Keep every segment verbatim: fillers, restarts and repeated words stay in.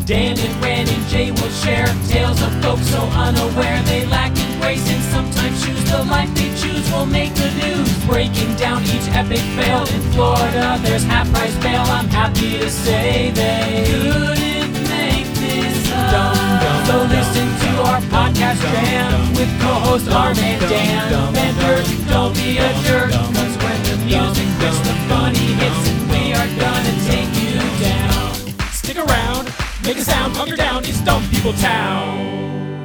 Dan and Ran and Jay will share tales of folks so unaware they lack in grace and sometimes choose the life they choose will make the news. Breaking down each epic fail in Florida, there's half price bail. I'm happy to say they couldn't make this up. So listen to our podcast jam with co-host Arm and Dan. Bender, don't be a jerk, cause when the music hits, the funny hits, and we are gonna take you down. Stick around, make a sound, hunker down, it's Dumb People Town.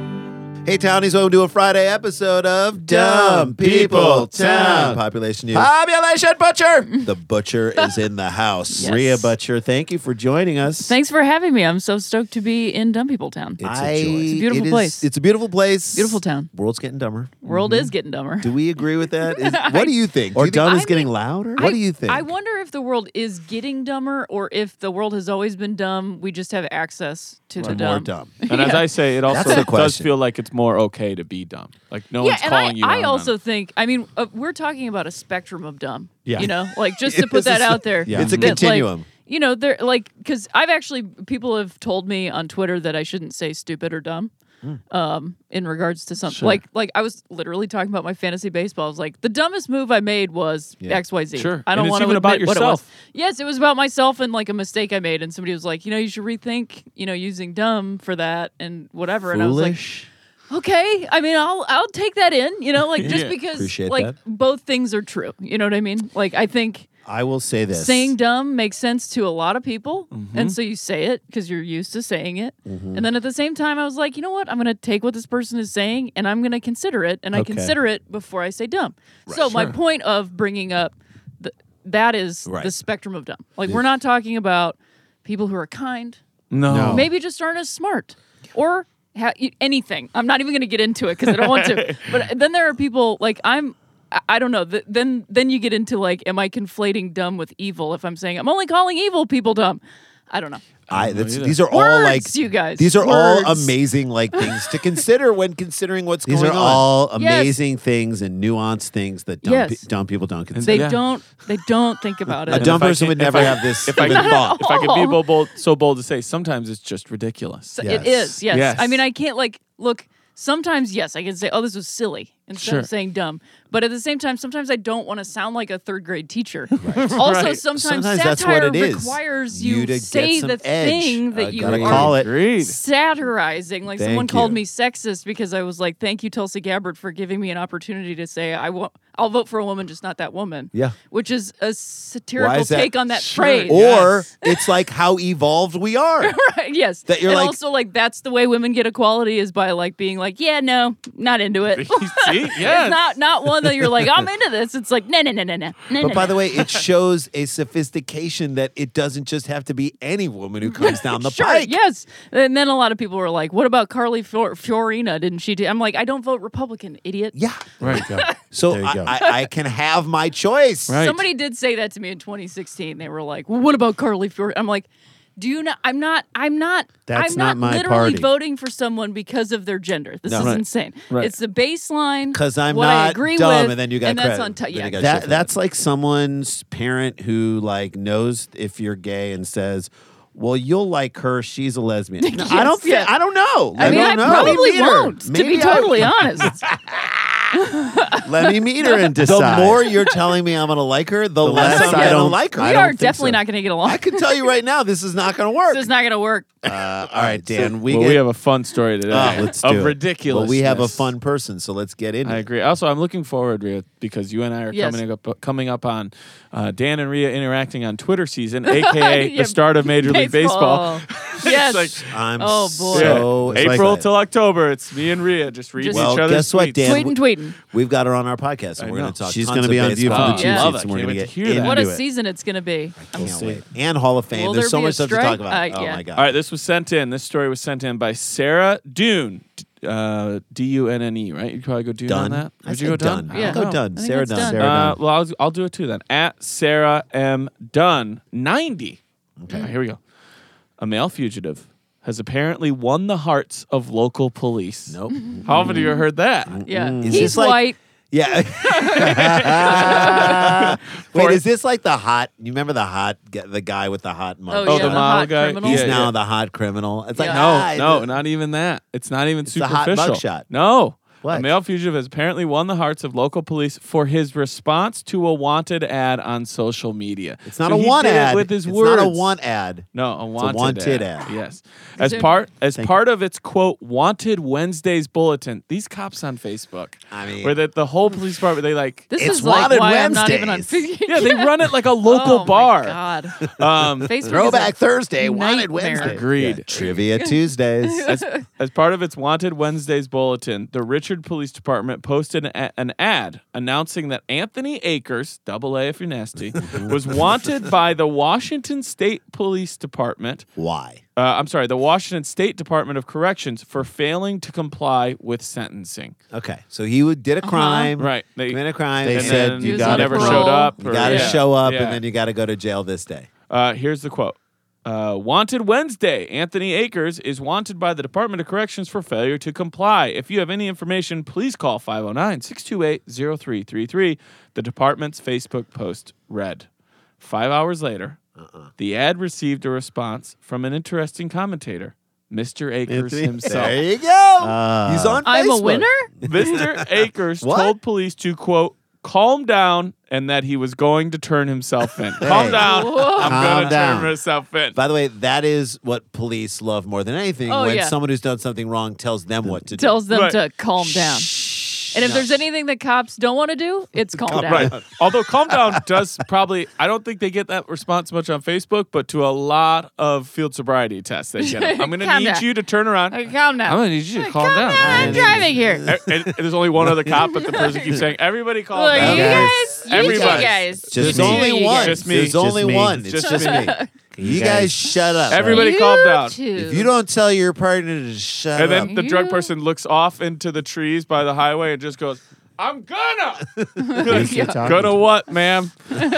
Hey, Townies, welcome to a Friday episode of Dumb People Town. Population News. Population Butcher. The Butcher is in the house. Yes. Rhea Butcher, thank you for joining us. Thanks for having me. I'm so stoked to be in Dumb People Town. It's I- a joy. It's a beautiful it is- place. It's a beautiful place. Beautiful town. World's getting dumber. World is getting dumber. Do we agree with that? Is, what do you think? Do Or you think- dumb I is getting mean, louder? What do you think? I wonder if the world is getting dumber or if the world has always been dumb. We just have access to the Or dumb. more dumb. And as I say, it also That's the does question. feel like it's more okay to be dumb. Like no yeah, one's and calling I, you I out also on it. think, I mean, uh, we're talking about a spectrum of dumb. Yeah. You know, like just to put It's a that s- out there. yeah. It's a that, like, continuum. you know, they're like, because I've actually, people have told me on Twitter that I shouldn't say stupid or dumb. Um, in regards to something Sure. like, like I was literally talking about my fantasy baseball. I was like, the dumbest move I made was Yeah. X Y Z. Sure. I don't And it's want to even about admit what it was. yourself. Yes, it was about myself and like a mistake I made. And somebody was like, you know, you should rethink, you know, using dumb for that and whatever. And I was like, Foolish. okay, I mean, I'll I'll take that in, you know, like just Yeah. because Appreciate like that. both things are true. You know what I mean? Like I think I will say this. saying dumb makes sense to a lot of people, Mm-hmm. and so you say it because you're used to saying it. And then at the same time, I was like, you know what? I'm going to take what this person is saying, and I'm going to consider it, and I Okay. consider it before I say dumb. so my Sure. point of bringing up the, that is Right. the spectrum of dumb. Like we're not talking about people who are kind, No. No. maybe just aren't as smart, or ha- y- anything. I'm not even going to get into it because I don't want to. But then there are people like I'm. I- I don't know. Th- then then you get into like, am I conflating dumb with evil? If I'm saying I'm only calling evil people dumb, I don't know. I, don't know that's, either. these are all Words, like you guys. These are all Words. amazing like things to consider when considering what's These going are on. all Yes. amazing things and nuanced things that dumb, Yes. pe- dumb people don't consider. They Yeah. don't. They don't think about it. A dumb if I person can- would if never I- have this If I even could, thought. if I could be all. bold, bold, so bold to say, sometimes it's just ridiculous. So Yes. It is. Yes. Yes. I mean, I can't like look. Sometimes, yes, I can say, "Oh, this was silly," instead Sure. of saying "dumb." But at the same time, sometimes I don't want to sound like a third grade teacher. Also, Right. sometimes, Sometimes that's satire what it is. requires You you, to get say some the edge. thing that I you gotta are call it. Agreed. satirizing. Like Thank someone called you. me sexist because I was like, "Thank you, Tulsi Gabbard, for giving me an opportunity to say I won't. I'll vote for a woman, just not that woman." Yeah. which is a satirical Why is that? take on that Sure. phrase. Or Yes. it's like how evolved we are. Right, yes. That you're and like- also like that's the way women get equality is by like being like, yeah, no, not into it. See? Yes. It's not not one that you're like, I'm into this. It's like, no, no, no, no, no. no, But no, by no. the way, it shows a sophistication that it doesn't just have to be any woman who comes down the Sure, pike. yes. And then a lot of people were like, what about Carly Fior- Fiorina? Didn't she do? I'm like, I don't vote Republican, idiot. Yeah. Right. So There you I, go. I, I can have my choice. Right. Somebody did say that to me in twenty sixteen. They were like, well, what about Carly Fiorina? I'm like, do you not? I'm not. I'm not. That's I'm not not, my literally party. voting for someone because of their gender. This No. is Right. insane. Right. It's the baseline. 'Cause I'm what not I agree dumb, with, and then you got and that's credit. on. T- Then yeah, you got exactly. shit for That that's like someone's parent who like knows if you're gay and says, "Well, you'll like her. She's a lesbian." No, I Yes, don't. Thi- yeah. I don't know. I Let mean, me I know. probably Let me meet her. won't, to Maybe be I- totally honest. Let me meet her and decide. The more you're telling me I'm going to like her, the, less less I I don't don't- like her. We I don't are think definitely so. not going to get along. I can tell you right now, this is not going to work. This is not going to work. Uh, all right, Dan. We well, get, we have a fun story today Oh, let's of do it. ridiculous. Well, we have a fun person, so let's get into I it. agree. Also, I'm looking forward, Rhea, because you and I are Yes. coming up coming up on uh, Dan and Rhea interacting on Twitter season, aka Yeah, the start of Major League Baseball. Yes. It's like, I'm Oh, boy. so April excited. till October. It's me and Rhea just reading Just- Well, each other's guess what, tweets. Dan? tweeting, tweeting. We've got her on our podcast, and I we're going know. to talk. She's tons gonna of be on baseball. View from the Oh, Cheap yeah. Seats, and and we're we're going gonna to hear get that. into What a it. season it's going to be. Can't see. wait. And Hall of Fame. Will There's there so be much a stuff to strike? talk about. Uh, oh yeah. my god! All right, this was sent in. This story was sent in by Sarah Dune. Uh, D U N N E, right? You probably go Dune Done. on that. I Would said you go done. Done? Yeah. I'll go No, done. I think Sarah it's done. done. Sarah Uh, done. well, I'll, I'll do it too then. At Sarah M. Dunn, ninety. Okay, all right, here we go. A male fugitive has apparently won the hearts of local police. Nope. How often have you heard that? Yeah. Is He's this like- white. Yeah. Wait, is this like the hot? You remember the hot, the guy with the hot mug? Oh, Oh, yeah, the the model hot guy? criminal. He's Yeah, now yeah. the hot criminal. It's like Yeah. ah, No, the- not even that. It's not even It's the hot superficial. mugshot. No. What? A male fugitive has apparently won the hearts of local police for his response to a wanted ad on social media. It's not So a he one did it ad. with his it's words. not a one ad. No, a wanted, wanted ad. ad. Yes. As there- part as Thank part of its quote Wanted Wednesdays bulletin. These cops on Facebook, I mean- where the, the whole police department they like This It's is like Wanted why I'm not even on Wednesdays. Facebook. yeah they run it like a local oh bar. My God. Um, Facebook is Throwback a Thursday, Wanted nightmare. Wednesday. Agreed. Yeah, Trivia Tuesdays. as, as part of its Wanted Wednesdays bulletin, the Richard Police Department posted an, a- an ad announcing that Anthony Akers, double A if you're nasty, was wanted by the Washington State Police Department. Why? Uh, I'm sorry, the Washington State Department of Corrections for failing to comply with sentencing. Okay, so he would, did a crime. Right. They, Committed a crime. and They said then you was got on never parole. showed up. You or- got to yeah, show up, yeah. and then you got to go to jail this day. Uh, here's the quote. Uh, wanted Wednesday. Anthony Akers is wanted by the Department of Corrections for failure to comply. If you have any information, please call five oh nine, six two eight, oh three three three. The department's Facebook post read. Five hours later, Uh-uh. the ad received a response from an interesting commentator, Mister Akers himself. There you go. He's on Facebook. I'm a winner? Mister Akers What? told police to, quote, calm down and that he was going to turn himself in. Calm down. I'm Calm going to down. turn myself in. By the way, that is what police love more than anything. Oh, when yeah. someone who's done something wrong tells them what to do. Tells them Right. to calm down. And if No. there's anything that cops don't want to do, it's calm down. Right. Although calm down does probably, I don't think they get that response much on Facebook, but to a lot of field sobriety tests, they get it. I'm going to Calm need down. you to turn around. Okay, calm down. I'm going to need you to calm, down. I'm And driving here. And- and- and there's only one other cop, but the person keeps saying, everybody calm Look, down. you guys- guys, you Everybody. guys. Just Just There's me. only You one. guys. Just me. There's Just only me. one. It's Just just me. me. You guys shut up. Everybody You calm down. too. If you don't tell your partner to shut And up, then the drug You- person looks off into the trees by the highway and just goes, I'm gonna. Who's he talking Gonna to? what, ma'am?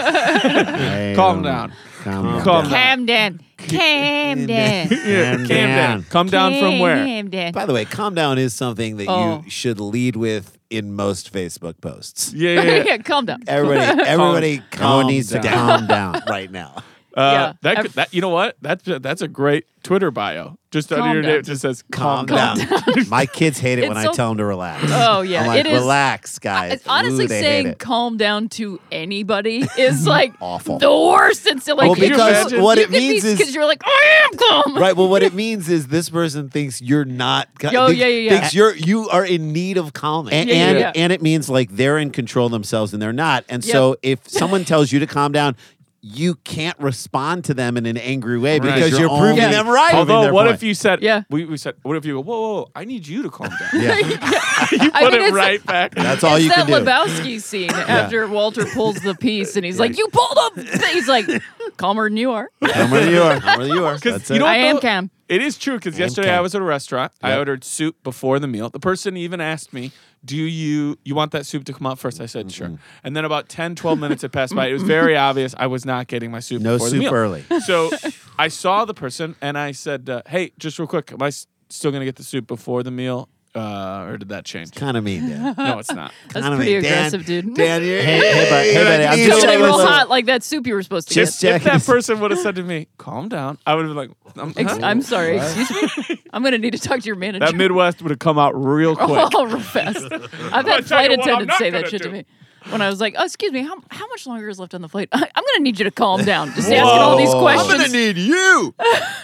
Hey, Calm um, down. Calm down. Calm down. Calm down. Calm down. Yeah, Calm calm down. down. Come down from where? Calm down. by the way, calm down is something that Oh. you should lead with in most Facebook posts. Yeah, yeah, yeah. yeah, calm down. Everybody, everybody, Everyone calm needs to down calm down. right now. Uh, Yeah. that, Ev- could, that you know what? That's that's a great Twitter bio. Just Calm under your down. name, it just says Calm, calm, down. My kids hate it when It's I so- tell them to relax. Oh, yeah, I'm like, it is- relax, guys. It's honestly Ooh, they hate saying it. calm down to anybody is like Awful. the worst. And so like Well, you because just- what you it could be- means is- because you're like I am calm. Right. Well, what it means is this person thinks you're not. Yo, thinks, yeah, yeah, yeah. Thinks you're you are in need of calming, and Yeah, yeah, and, yeah. and it means like they're in control themselves and they're not. And so if someone tells you to calm down, you can't respond to them in an angry way Right. because You're you're, only- proving Yeah. them right. Although, Proving their what point. if you said, Yeah. we, we said, what if you go, whoa, whoa, whoa, I need you to calm down. Yeah, you I put mean, it it's- right back. that's all it's you that can do. Lebowski scene after Walter pulls the piece and he's like, "You pulled up." He's like, "Calmer than you are." Come where you are. Come where you are. Because That's you it. know I what, am though? Cam. It is true because yesterday Cam. I was at a restaurant. I Yep. ordered soup before the meal. The person even asked me, do you you want that soup to come out first? I said, sure. And then about ten, twelve minutes had passed by. It was very obvious I was not getting my soup No before the soup meal. early. So I saw the person and I said, uh, hey, just real quick, am I s- still going to get the soup before the meal? Uh, or did that change? Kind of mean, Dan. No, it's not. That's Kinda pretty mean. Dan- aggressive, dude. Dan, you're, Hey, hey, buddy, hey, buddy, I'm you just know Coming in what real was- hot like that soup you were supposed to Just get. If that person would have said to me, calm down, I would have been like, I'm, Ex- huh? I'm sorry. Excuse me. I'm gonna need to talk to your manager. That Midwest would have come out real quick. Oh, real fast. I've I'll had tell you flight what I'm attendants not say that gonna shit to do. me. When I was like, oh, excuse me, how, how much longer is left on the flight? I'm going to need you to calm down. Just asking all these Whoa. I'm questions. gonna need you.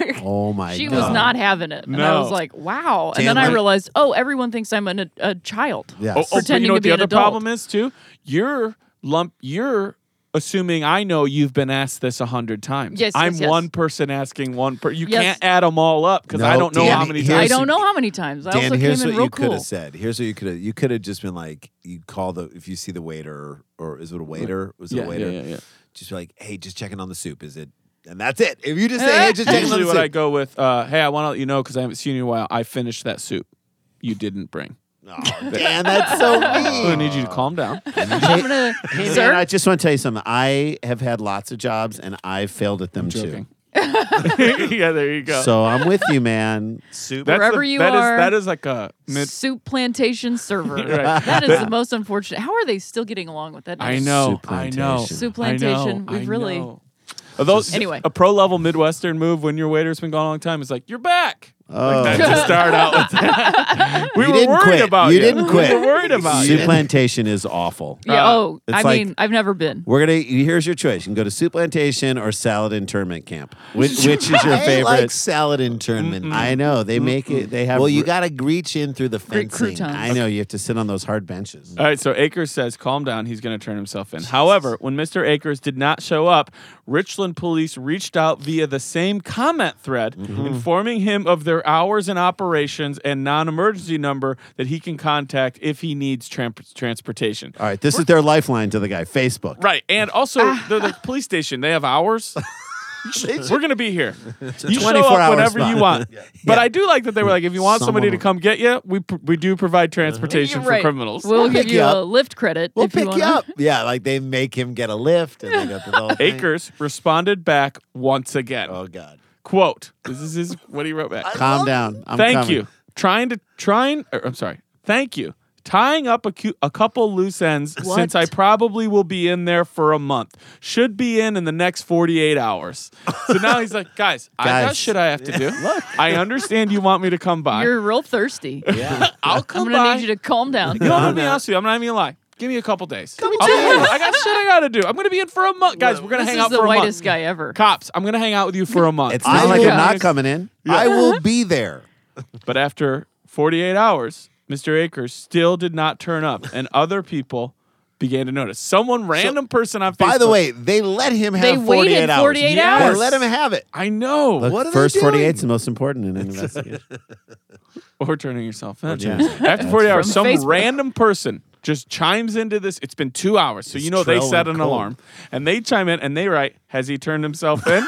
oh my she god. was not having it. And I No. was like, wow. And Dan, then I like- realized, oh, everyone thinks I'm an, a, a child. Yes. Oh, oh, but Pretending you know to what be the an other adult. problem is too? You're lump. You're assuming I know you've been asked this a hundred times. Yes, I'm yes, yes. one person asking one per. You Yes. can't add them all up because I No, don't know Dan, how many here's- I times. don't know how many times. I Dan, also here's came what in real you could cool. have said. Here's what you could have. You could have just been like, you call the if you see the waiter or is it a waiter? Was it Yeah, a waiter? yeah, yeah, yeah. Just be like, hey, just checking on the soup. Is it? And that's it. If you just say, hey, just checking on Usually, the what soup. I go with, uh, hey, I want to let you know because I haven't seen you in a while. I finished that soup. You didn't bring. Oh, Dan, that's so I'm gonna mean. need you to calm down. I'm gonna, Hey, sir, Dan, I just want to tell you something. I have had lots of jobs and I've failed at them too. Joking. yeah, there you go. So I'm with you, man. Soup. That's Wherever the- you that is- are. that is like a mid. Soup plantation server. Right. That is the most unfortunate. How are they still getting along with that? I name? know. Soup I know. plantation. Soup I know, plantation. We've I really- know. Are those Anyway. a pro level Midwestern move when your waiter's been gone a long time is like, you're back. Oh. Like that to start out with that. we You were didn't worried quit. about You you. didn't quit. We were worried about Soup you. Plantation is awful. Yeah. Uh, oh, it's I like- mean, I've never been. We're gonna. Here's your choice. You can go to Soup Plantation or Salad Internment Camp. Which, which is your I favorite? like salad internment. I know they make it. They have. Well, you got to reach in through the Great fencing. croutons. I know you have to sit on those hard benches. All right, so Akers says, calm down. He's going to turn himself in. However, when Mister Akers did not show up, Richland police reached out via the same comment thread, informing him of their hours and operations and non-emergency number that he can contact if he needs tran- transportation. All right, this is their lifeline to the guy. Facebook. Right, and also they're the police station. They have hours. We're gonna be here. You show twenty-four up hour whenever spot. you want. But Yeah. I do like that they were like, if you want somebody to Someone- come get you, we pr- we do provide transportation for Right. criminals. We'll We'll give pick you you a up. lift credit. We'll if pick you, you wanna. up. Yeah, like they make him get a lift, and they got the whole thing. Akers responded back once again. Oh God. Quote, this is his, what he wrote back. Calm down. I'm Thank coming. you. Trying to, trying, or, I'm sorry. Thank you. Tying up a, cu- a couple loose ends What? since I probably will be in there for a month. Should be in in the next forty-eight hours. So now he's like, guys, I got Guys. shit I have to do. I understand you want me to come by. You're real thirsty. Yeah. I'll I'm come gonna by. need you to calm down. You know, I'm gonna be honest with you. I'm not even gonna lie. Give me a couple days. I'll be in. I got shit I gotta do. I'm gonna be in for a month, guys. We're gonna This hang is out the for a whitest month. guy ever. Cops, I'm gonna hang out with you for a month. It's I not like will- I'm not coming in. I will be there. But after forty-eight hours, Mister Akers still did not turn up, and other people began to notice. Someone, random person on Facebook. By the way, they let him have They forty-eight waited hours. forty-eight Yes. hours. They let him have it. I know. Look, What are they first doing? forty-eight is the most important in an investigation. Or turning yourself in. Yeah. After forty hours, From some Facebook. random person just chimes into this. It's been two hours, so It's you know they Trell set and an Cole. alarm, and they chime in and they write, "Has he turned himself in?"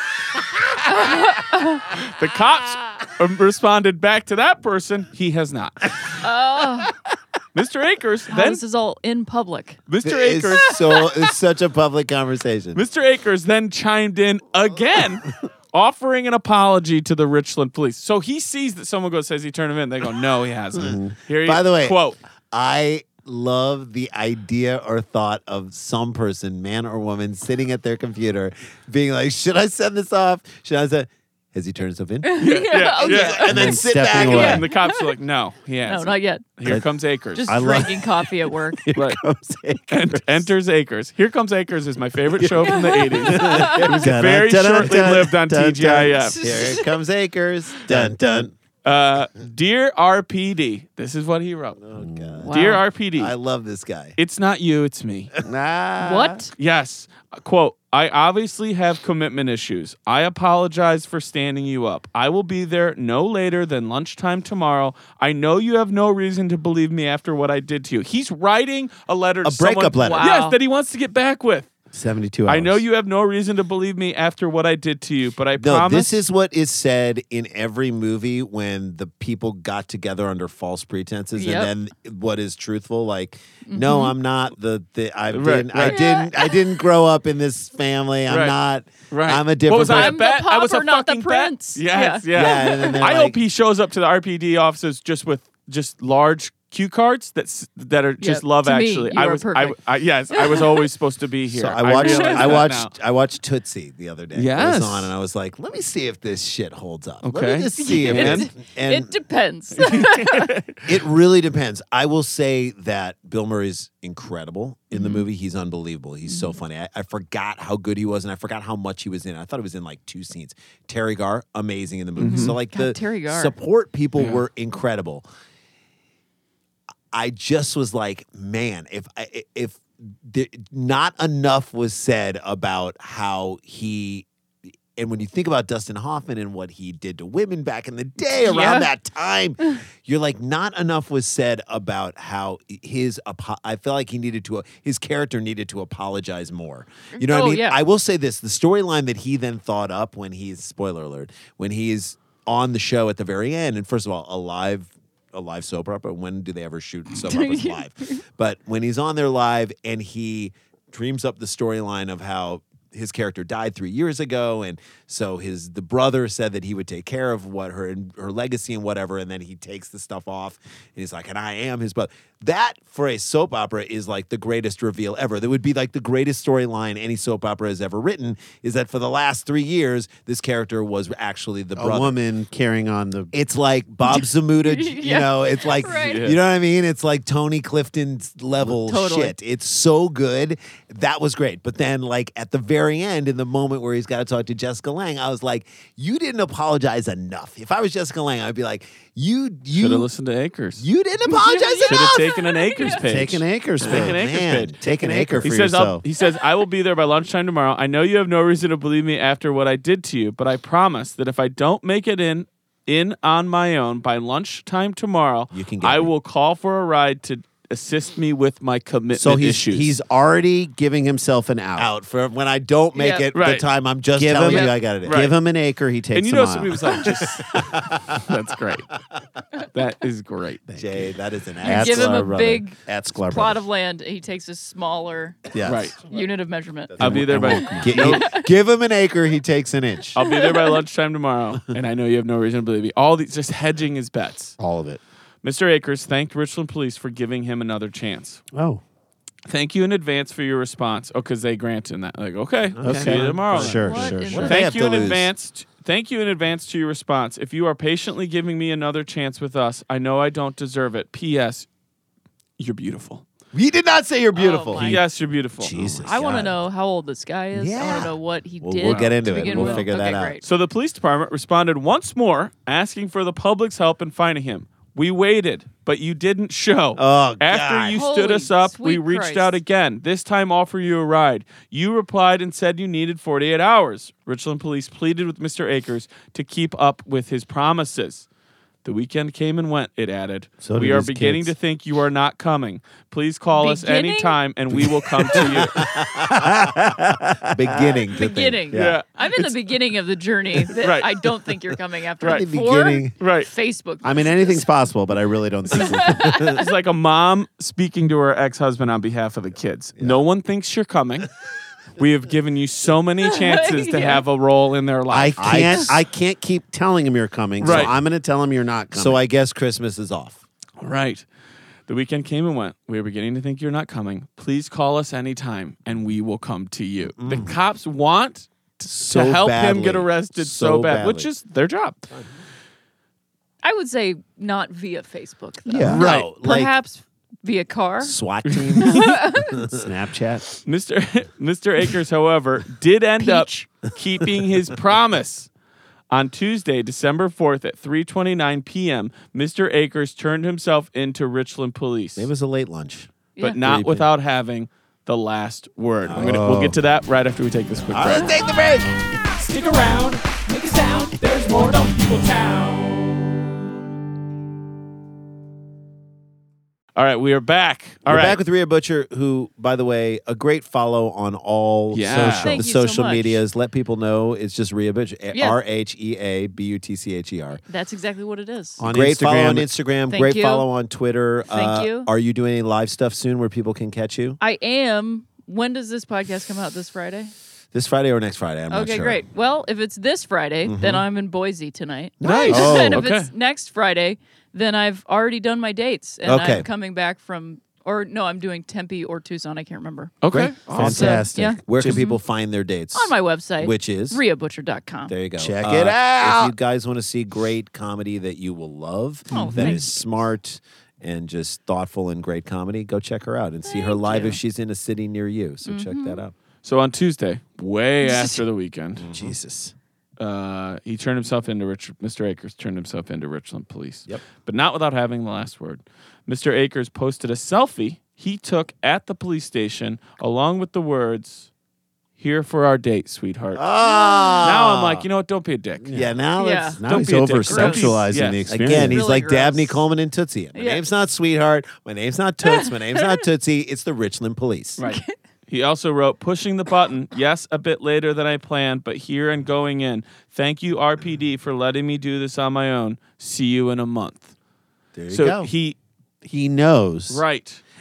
The cops um, responded back to that person, "He has not." Oh, Mister Akers God, then this is all in public. Mister It's Akers so it's such a public conversation. Mister Akers then chimed in again, offering an apology to the Richland police. So he sees that someone goes, "Says he turned him in." They go, "No, he hasn't." Here he, By the way, quote. I love the idea or thought of some person, man or woman, sitting at their computer, being like, "Should I send this off? Should I send?" Has he turned himself in? Yeah, yeah. yeah. And then And sit stepping back away. and And the cops are like, "No, he No, hasn't." not yet. Here comes Akers. Just I love- drinking coffee at work. right. Comes Akers. And enters Akers. Here Comes Akers is my favorite show from the eighties. It was Dun, very dun, dun, shortly dun, lived on dun, T G I F. Here it comes Akers. Dun dun. Uh, Dear R P D, this is what he wrote. Oh God. Wow. Dear R P D, I love this guy. it's not you, it's me. Nah. What? Yes. Quote, I obviously have commitment issues. I apologize for standing you up. I will be there no later than lunchtime tomorrow. I know you have no reason to believe me after what I did to you. He's writing a letter to A breakup someone, letter. Wow. Yes, that he wants to get back with. seventy-two hours. I know you have no reason to believe me after what I did to you, but I No, promise. this is what is said in every movie when the people got together under false pretenses, Yep. and then what is truthful. Like, no, I'm not the. the I Right, didn't. I right. didn't. I didn't grow up in this family. I'm Right. not. Right. I'm a What different. was I, a I'm the bet? I was a pauper, not the fucking bet? prince. Yes, Yeah. yeah. Yeah, and then they're I like- hope he shows up to the R P D offices just with just large cue cards that's that are just Yeah, love to me, actually. you I are was I, perfect. I yes, I was always supposed to be here. So I watched. realize I, that watched. now. I watched Tootsie the other day. It Yes. was on, and I was like, "Let me see if this shit holds up. Let Okay. me just see if And? it." And It depends. it really depends. I will say that Bill Murray's incredible in the Mm-hmm. movie. He's unbelievable. He's so funny. I, I forgot how good he was, and I forgot how much he was in. I thought he was in like two scenes. Terry Garr, amazing in the movie. So like Mm-hmm. God, the Terry Garr. support people were incredible. I just was like, man, if I, if the, not enough was said about how he. And when you think about Dustin Hoffman and what he did to women back in the day around Yeah. that time, you're like, not enough was said about how his, apo- I felt like he needed to, his character needed to apologize more. You know what Oh, I mean? yeah. I will say this, the storyline that he then thought up when he's, spoiler alert, when he's on the show at the very end, and first of all, a live, a live soap opera, when do they ever shoot soap operas live? But when he's on there live and he dreams up the storyline of how his character died three years ago, and so his the brother said that he would take care of what her her legacy and whatever, and then he takes the stuff off, and he's like, and I am his brother. That for a soap opera is like the greatest reveal ever. That would be like the greatest storyline any soap opera has ever written. Is that for the last three years, this character was actually the A brother. woman carrying on the. It's like Bob Zamuda, you Yeah. know, it's like, Right. you know what I mean? It's like Tony Clifton's level Totally. shit. It's so good. That was great. But then, like, at the very end, in the moment where he's got to talk to Jessica Lange, I was like, you didn't apologize enough. If I was Jessica Lange, I'd be like, you, Should have you, listened to Acres. you didn't apologize Should have enough. taken an Acres page. Take an acres Take page. an acres Man, page. take an acre for He says, I'll, yourself. he says, I will be there by lunchtime tomorrow. I know you have no reason to believe me after what I did to you, but I promise that if I don't make it in in on my own by lunchtime tomorrow, You can get I me. will call for a ride to assist me with my commitment So he's issues. he's already giving himself an out. Out for when I don't make Yeah. it Right. the time I'm just Give telling him- you I got it. Right. Give him an acre. He takes. and you a know mile. somebody was like, just that's great. That is great. Jay, that is an You That's give him our a brother. big At Sklar plot Brothers. of land. He takes a smaller Yes. Right. unit of measurement. I'll be there by Gi- give him an acre. He takes an inch. I'll be there by lunchtime tomorrow, and I know you have no reason to believe me. All these just hedging his bets. All of it. Mister Akers thanked Richland Police for giving him another chance. Oh. Thank you in advance for your response. Oh, because they granted that. Like, okay, I'll see you fine. tomorrow. then. Sure, What sure, in sure. the- They Thank have you to in lose. advance. t- Thank you in advance to your response. If you are patiently giving me another chance with us, I know I don't deserve it. P S. You're beautiful. You did not say you're beautiful. my- P S. You're beautiful. Jesus. I want to God. know how old this guy is. I want Yeah. to know what he We'll- did. we'll get into to it. begin We'll with. figure that okay, out. Great. So the police department responded once more, asking for the public's help in finding him. We waited, but you didn't show. Oh, After God. you stood Holy us up, we sweet reached Christ. out again, this time offer you a ride. You replied and said you needed forty-eight hours. Richland Police pleaded with Mister Akers to keep up with his promises. The weekend came and went, it added. So we did are his beginning kids. to think you are not coming. Please call us Beginning? anytime and we will come to you. beginning. to think. Beginning. Yeah. I'm in the beginning of the journey that Right. I don't think you're coming after. Right. The Before, beginning. Right. Facebook. I mean, anything's possible, but I really don't think. we can. It's like a mom speaking to her ex-husband on behalf of the kids. No one thinks you're coming. We have given you so many chances to Yeah. have a role in their I life. can't. I can't keep telling him you're coming. Right. So I'm going to tell him you're not coming. So I guess Christmas is off. Right. The weekend came and went. We are beginning to think you're not coming. Please call us anytime and we will come to you. The cops want t- So to help him badly. get arrested so, So bad, which badly. is their job. I would say not via Facebook. Though. Yeah. Right. No, like Perhaps via car. SWAT team. Snapchat. Mister Mister Akers, however, did end Peach. up keeping his promise. On Tuesday, December fourth at three twenty-nine p.m., Mister Akers turned himself into Richland Police, It was a late lunch. but Yeah. not Creepy. without having the last word. I'm gonna, we'll get to that right after we take this quick All break. right, take the break. Stick around, make a sound. There's more Dumb People Town. All right, we are back. All We're right. back with Rhea Butcher, who, by the way, a great follow on all Yeah. social, Thank the you so social much. medias. Let people know it's just Rhea Butcher. Yeah. R H E A B U T C H E R. That's exactly what it is. On Great follow Instagram. on Instagram. Thank great you. follow on Twitter. Thank Uh, you. Are you doing any live stuff soon where people can catch you? I am. When does this podcast come out? This Friday? This Friday or next Friday? I'm not Okay, sure. great. Well, if it's this Friday, then I'm in Boise tonight. Nice. Oh, and if okay. it's next Friday, then I've already done my dates, and Okay. I'm coming back from, or no, I'm doing Tempe or Tucson. I can't remember. Okay. Great. Awesome. Fantastic. Yeah. Where can people find their dates? On my website, Which is? rhea butcher dot com. There you go. Check Uh, it out. If you guys want to see great comedy that you will love, Oh, that thank is smart and just thoughtful and great comedy, go check her out and see her Thank live you. if she's in a city near you. So check that out. So on Tuesday, way after the weekend, Jesus. uh, he turned himself into Rich, Mister Akers turned himself into Richland Police. Yep. But not without having the last word. Mister Akers posted a selfie he took at the police station along with the words, "Here for our date, sweetheart." Ah. Now I'm like, you know what? Don't be a dick. Yeah, now Yeah. let's. Now Don't he's be a dick. over sexualizing Yes. the experience. Again, he's Really like gross. Dabney Coleman and Tootsie. My Yeah. name's not Sweetheart. My name's not Toots. My name's not Tootsie. It's the Richland Police. Right. He also wrote, pushing the button, yes, a bit later than I planned, but here and going in. Thank you, R P D, for letting me do this on my own. See you in a month. There you So go. he, he knows. right.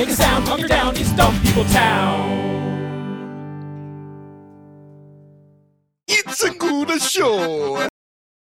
Make a sound, hunker down, it's Dumb People Town. It's a good show.